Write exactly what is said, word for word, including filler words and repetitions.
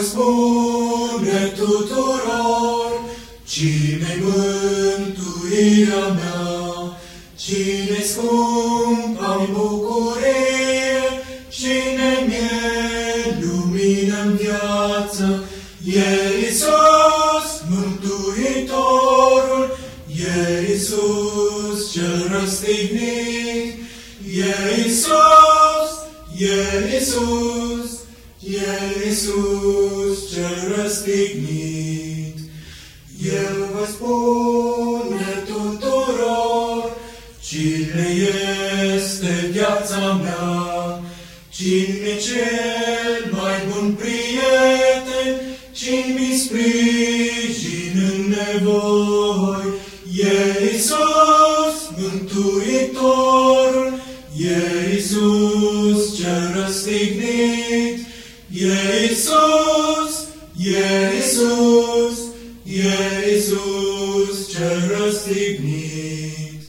voi spune tuturor, cine-i mântuirea mea, cine-i scumpa-mi bucurie, cine mi-e lumină-n viață, e Iisus, Mântuitorul, e Iisus cel răstignit, e Iisus, e Iisus, e Iisus cel răstignit. El vă spune tuturor, cine este viața mea, cine cel mai bun prieten, cine-mi sprijin în nevoi. E Iisus, Mântuitorul, e Iisus cel răstignit, e Iisus, e Iisus, e Iisus cel răstignit.